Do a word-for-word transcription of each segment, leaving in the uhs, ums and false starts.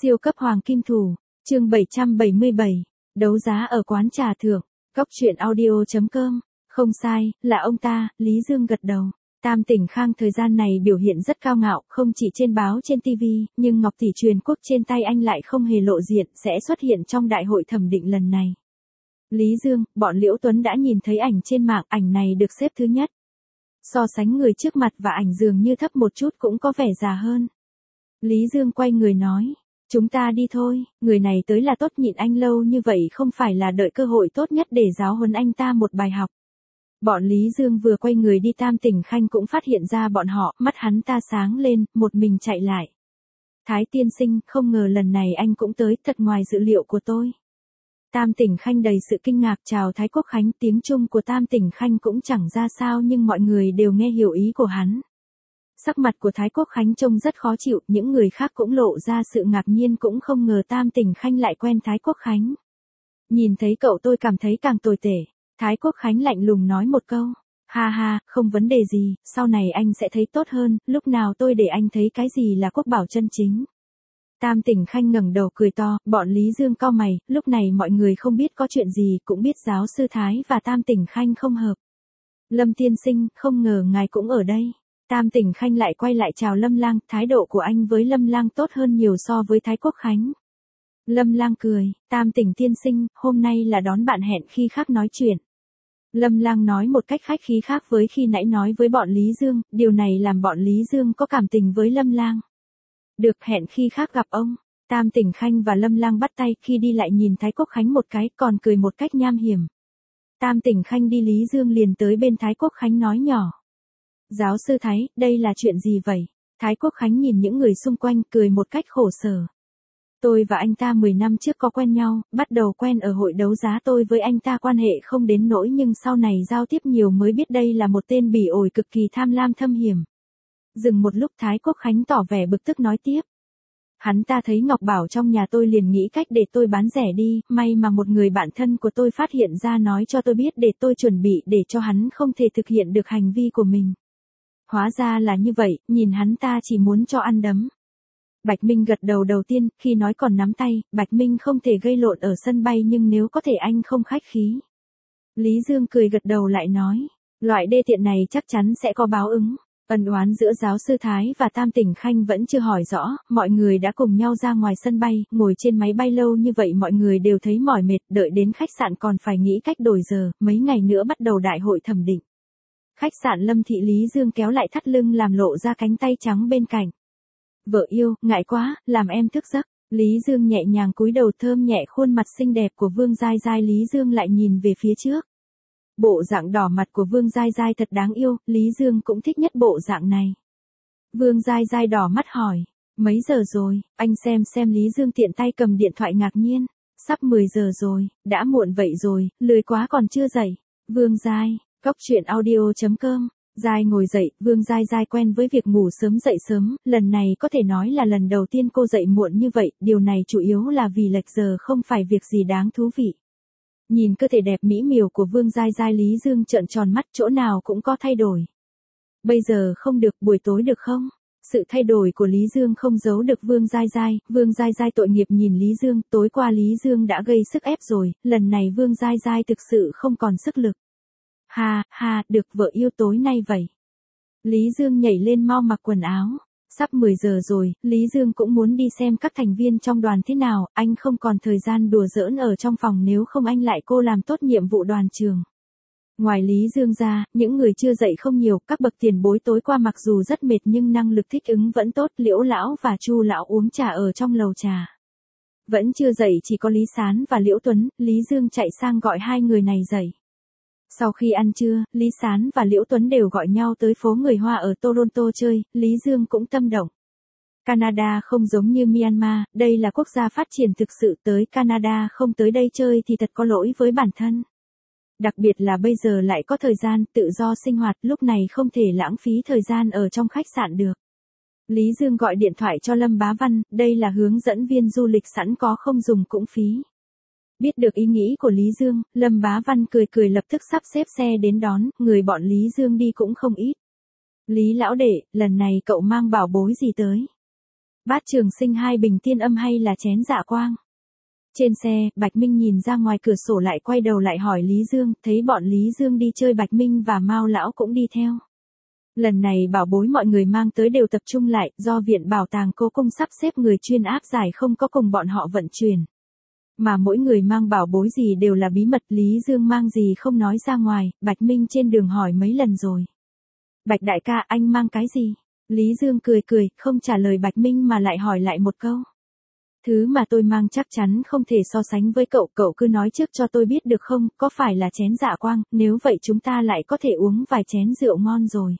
Siêu cấp hoàng kim thủ, chương bảy trăm bảy mươi bảy, đấu giá ở quán trà thượng, góc truyện audio chấm com, không sai, là ông ta, Lý Dương gật đầu. Tam Tỉnh Khang thời gian này biểu hiện rất cao ngạo, không chỉ trên báo trên ti vi, nhưng ngọc tỷ truyền quốc trên tay anh lại không hề lộ diện, sẽ xuất hiện trong đại hội thẩm định lần này. Lý Dương, bọn Liễu Tuấn đã nhìn thấy ảnh trên mạng, ảnh này được xếp thứ nhất. So sánh người trước mặt và ảnh dường như thấp một chút cũng có vẻ già hơn. Lý Dương quay người nói, chúng ta đi thôi, người này tới là tốt, nhịn anh lâu như vậy không phải là đợi cơ hội tốt nhất để giáo huấn anh ta một bài học. Bọn Lý Dương vừa quay người đi, Tam Tỉnh Khanh cũng phát hiện ra bọn họ, mắt hắn ta sáng lên, một mình chạy lại. Thái tiên sinh, không ngờ lần này anh cũng tới, thật ngoài dự liệu của tôi. Tam Tỉnh Khanh đầy sự kinh ngạc chào Thái Quốc Khánh, tiếng Trung của Tam Tỉnh Khanh cũng chẳng ra sao nhưng mọi người đều nghe hiểu ý của hắn. Sắc mặt của Thái Quốc Khánh trông rất khó chịu, những người khác cũng lộ ra sự ngạc nhiên, cũng không ngờ Tam Tỉnh Khanh lại quen Thái Quốc Khánh. Nhìn thấy cậu tôi cảm thấy càng tồi tệ. Thái Quốc Khánh lạnh lùng nói một câu, ha ha, không vấn đề gì, sau này anh sẽ thấy tốt hơn, lúc nào tôi để anh thấy cái gì là quốc bảo chân chính. Tam Tỉnh Khanh ngẩng đầu cười to, bọn Lý Dương cau mày, lúc này mọi người không biết có chuyện gì, cũng biết giáo sư Thái và Tam Tỉnh Khanh không hợp. Lâm tiên sinh, không ngờ ngài cũng ở đây. Tam Tỉnh Khanh lại quay lại chào Lâm Lang, thái độ của anh với Lâm Lang tốt hơn nhiều so với Thái Quốc Khánh. Lâm Lang cười, Tam Tỉnh tiên sinh, hôm nay là đón bạn hẹn khi khác nói chuyện. Lâm Lang nói một cách khách khí khác với khi nãy nói với bọn Lý Dương, điều này làm bọn Lý Dương có cảm tình với Lâm Lang. Được, hẹn khi khác gặp ông. Tam Tỉnh Khanh và Lâm Lang bắt tay, khi đi lại nhìn Thái Quốc Khánh một cái, còn cười một cách nham hiểm. Tam Tỉnh Khanh đi, Lý Dương liền tới bên Thái Quốc Khánh nói nhỏ. Giáo sư Thái, đây là chuyện gì vậy? Thái Quốc Khánh nhìn những người xung quanh, cười một cách khổ sở. Tôi và anh ta mười năm trước có quen nhau, bắt đầu quen ở hội đấu giá, tôi với anh ta quan hệ không đến nỗi nhưng sau này giao tiếp nhiều mới biết đây là một tên bỉ ổi cực kỳ tham lam thâm hiểm. Dừng một lúc, Thái Quốc Khánh tỏ vẻ bực tức nói tiếp. Hắn ta thấy ngọc bảo trong nhà tôi liền nghĩ cách để tôi bán rẻ đi, may mà một người bạn thân của tôi phát hiện ra nói cho tôi biết để tôi chuẩn bị để cho hắn không thể thực hiện được hành vi của mình. Hóa ra là như vậy, nhìn hắn ta chỉ muốn cho ăn đấm. Bạch Minh gật đầu đầu tiên, khi nói còn nắm tay, Bạch Minh không thể gây lộn ở sân bay nhưng nếu có thể anh không khách khí. Lý Dương cười gật đầu lại nói, loại đê tiện này chắc chắn sẽ có báo ứng. Ân oán giữa giáo sư Thái và Tam Tỉnh Khanh vẫn chưa hỏi rõ, mọi người đã cùng nhau ra ngoài sân bay, ngồi trên máy bay lâu như vậy mọi người đều thấy mỏi mệt, đợi đến khách sạn còn phải nghĩ cách đổi giờ, mấy ngày nữa bắt đầu đại hội thẩm định. Khách sạn Lâm Thị, Lý Dương kéo lại thắt lưng làm lộ ra cánh tay trắng bên cạnh. Vợ yêu, ngại quá, làm em thức giấc. Lý Dương nhẹ nhàng cúi đầu thơm nhẹ khuôn mặt xinh đẹp của Vương Giai Giai, Lý Dương lại nhìn về phía trước. Bộ dạng đỏ mặt của Vương Giai Giai thật đáng yêu, Lý Dương cũng thích nhất bộ dạng này. Vương Giai Giai đỏ mắt hỏi, mấy giờ rồi, anh xem xem. Lý Dương tiện tay cầm điện thoại ngạc nhiên, sắp mười giờ rồi, đã muộn vậy rồi, lười quá còn chưa dậy. Vương Giai, góc truyện audio chấm com. Giai ngồi dậy, Vương Giai Giai quen với việc ngủ sớm dậy sớm, lần này có thể nói là lần đầu tiên cô dậy muộn như vậy, điều này chủ yếu là vì lệch giờ, không phải việc gì đáng thú vị. Nhìn cơ thể đẹp mỹ miều của Vương Giai Giai, Lý Dương trợn tròn mắt, chỗ nào cũng có thay đổi. Bây giờ không được, buổi tối được không? Sự thay đổi của Lý Dương không giấu được Vương Giai Giai, Vương Giai Giai tội nghiệp nhìn Lý Dương, tối qua Lý Dương đã gây sức ép rồi, lần này Vương Giai Giai thực sự không còn sức lực. Ha, ha, được, vợ yêu, tối nay vậy. Lý Dương nhảy lên mau mặc quần áo. Sắp mười giờ rồi, Lý Dương cũng muốn đi xem các thành viên trong đoàn thế nào, anh không còn thời gian đùa giỡn ở trong phòng, nếu không anh lại cô làm tốt nhiệm vụ đoàn trường. Ngoài Lý Dương ra, những người chưa dậy không nhiều, các bậc tiền bối tối qua mặc dù rất mệt nhưng năng lực thích ứng vẫn tốt, Liễu lão và Chu lão uống trà ở trong lầu trà. Vẫn chưa dậy chỉ có Lý Sán và Liễu Tuấn, Lý Dương chạy sang gọi hai người này dậy. Sau khi ăn trưa, Lý Sán và Liễu Tuấn đều gọi nhau tới phố người Hoa ở Toronto chơi, Lý Dương cũng tâm động. Canada không giống như Myanmar, đây là quốc gia phát triển thực sự, tới Canada không tới đây chơi thì thật có lỗi với bản thân. Đặc biệt là bây giờ lại có thời gian, tự do sinh hoạt, lúc này không thể lãng phí thời gian ở trong khách sạn được. Lý Dương gọi điện thoại cho Lâm Bá Văn, đây là hướng dẫn viên du lịch sẵn có, không dùng cũng phí. Biết được ý nghĩ của Lý Dương, Lâm Bá Văn cười cười lập tức sắp xếp xe đến đón, người bọn Lý Dương đi cũng không ít. Lý lão đệ, lần này cậu mang bảo bối gì tới? Bát Trường Sinh hai bình tiên âm hay là chén dạ quang? Trên xe, Bạch Minh nhìn ra ngoài cửa sổ lại quay đầu lại hỏi Lý Dương, thấy bọn Lý Dương đi chơi Bạch Minh và Mao Lão cũng đi theo. Lần này bảo bối mọi người mang tới đều tập trung lại, do Viện Bảo tàng Cố Cung sắp xếp người chuyên áp giải không có cùng bọn họ vận chuyển. Mà mỗi người mang bảo bối gì đều là bí mật, Lý Dương mang gì không nói ra ngoài, Bạch Minh trên đường hỏi mấy lần rồi. Bạch đại ca, anh mang cái gì? Lý Dương cười cười, không trả lời Bạch Minh mà lại hỏi lại một câu. Thứ mà tôi mang chắc chắn không thể so sánh với cậu, cậu cứ nói trước cho tôi biết được không, có phải là chén dạ quang, nếu vậy chúng ta lại có thể uống vài chén rượu ngon rồi.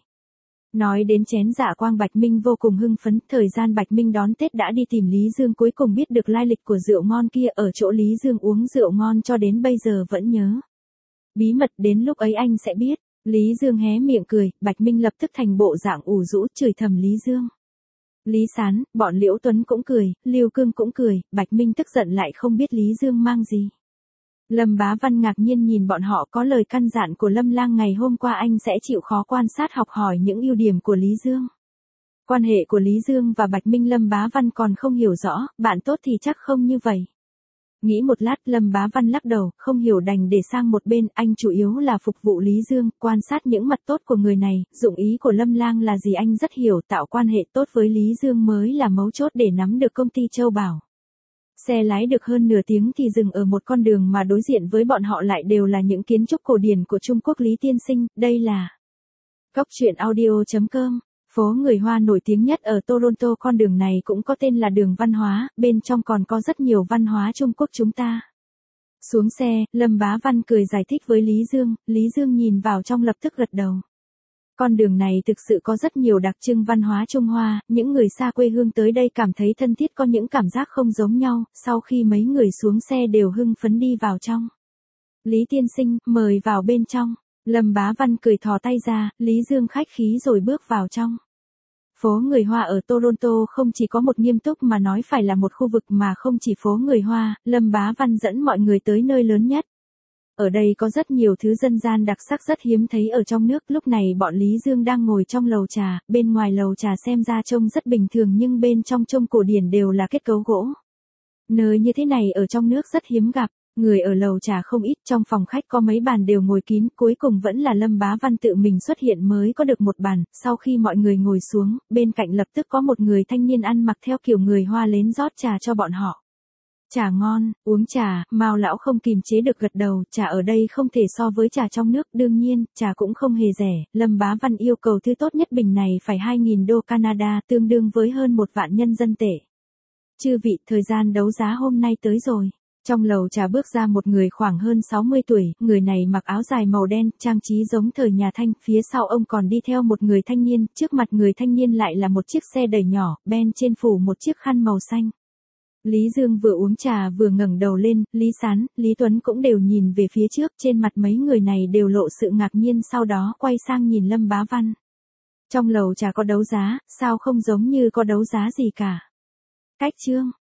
Nói đến chén dạ quang Bạch Minh vô cùng hưng phấn, thời gian Bạch Minh đón Tết đã đi tìm Lý Dương cuối cùng biết được lai lịch của rượu ngon kia, ở chỗ Lý Dương uống rượu ngon cho đến bây giờ vẫn nhớ. Bí mật đến lúc ấy anh sẽ biết. Lý Dương hé miệng cười, Bạch Minh lập tức thành bộ dạng ủ rũ chửi thầm Lý Dương. Lý Sán, bọn Liễu Tuấn cũng cười, Lưu Cương cũng cười, Bạch Minh tức giận lại không biết Lý Dương mang gì. Lâm Bá Văn ngạc nhiên nhìn bọn họ, có lời căn dặn của Lâm Lang ngày hôm qua anh sẽ chịu khó quan sát học hỏi những ưu điểm của Lý Dương. Quan hệ của Lý Dương và Bạch Minh Lâm Bá Văn còn không hiểu rõ, bạn tốt thì chắc không như vậy. Nghĩ một lát Lâm Bá Văn lắc đầu, không hiểu đành để sang một bên, anh chủ yếu là phục vụ Lý Dương, quan sát những mặt tốt của người này, dụng ý của Lâm Lang là gì anh rất hiểu, tạo quan hệ tốt với Lý Dương mới là mấu chốt để nắm được công ty Châu Bảo. Xe lái được hơn nửa tiếng thì dừng ở một con đường mà đối diện với bọn họ lại đều là những kiến trúc cổ điển của Trung Quốc. Lý tiên sinh, đây là Cóc truyện audio chấm com. Phố người Hoa nổi tiếng nhất ở Toronto, con đường này cũng có tên là đường văn hóa, bên trong còn có rất nhiều văn hóa Trung Quốc chúng ta. Xuống xe, Lâm Bá Văn cười giải thích với Lý Dương, Lý Dương nhìn vào trong lập tức gật đầu. Con đường này thực sự có rất nhiều đặc trưng văn hóa Trung Hoa, những người xa quê hương tới đây cảm thấy thân thiết, có những cảm giác không giống nhau, sau khi mấy người xuống xe đều hưng phấn đi vào trong. Lý tiên sinh, mời vào bên trong. Lâm Bá Văn cười thò tay ra, Lý Dương khách khí rồi bước vào trong. Phố người Hoa ở Toronto không chỉ có một nghiêm túc mà nói phải là một khu vực, mà không chỉ phố người Hoa, Lâm Bá Văn dẫn mọi người tới nơi lớn nhất. Ở đây có rất nhiều thứ dân gian đặc sắc rất hiếm thấy ở trong nước, lúc này bọn Lý Dương đang ngồi trong lầu trà, bên ngoài lầu trà xem ra trông rất bình thường nhưng bên trong trông cổ điển đều là kết cấu gỗ. Nơi như thế này ở trong nước rất hiếm gặp. Người ở lầu trà không ít, trong phòng khách có mấy bàn đều ngồi kín, cuối cùng vẫn là Lâm Bá Văn tự mình xuất hiện mới có được một bàn, sau khi mọi người ngồi xuống, bên cạnh lập tức có một người thanh niên ăn mặc theo kiểu người Hoa đến rót trà cho bọn họ. Trà ngon, uống trà, Mao lão không kìm chế được gật đầu, trà ở đây không thể so với trà trong nước, đương nhiên, trà cũng không hề rẻ, Lâm Bá Văn yêu cầu thứ tốt nhất bình này phải hai nghìn đô Canada, tương đương với hơn một vạn nhân dân tệ. Chư vị, thời gian đấu giá hôm nay tới rồi. Trong lầu trà bước ra một người khoảng hơn sáu mươi tuổi, người này mặc áo dài màu đen, trang trí giống thời nhà Thanh, phía sau ông còn đi theo một người thanh niên, trước mặt người thanh niên lại là một chiếc xe đẩy nhỏ, ben trên phủ một chiếc khăn màu xanh. Lý Dương vừa uống trà vừa ngẩng đầu lên, Lý Sán, Lý Tuấn cũng đều nhìn về phía trước, trên mặt mấy người này đều lộ sự ngạc nhiên, sau đó quay sang nhìn Lâm Bá Văn. Trong lầu trà có đấu giá, sao không giống như có đấu giá gì cả? Cách chương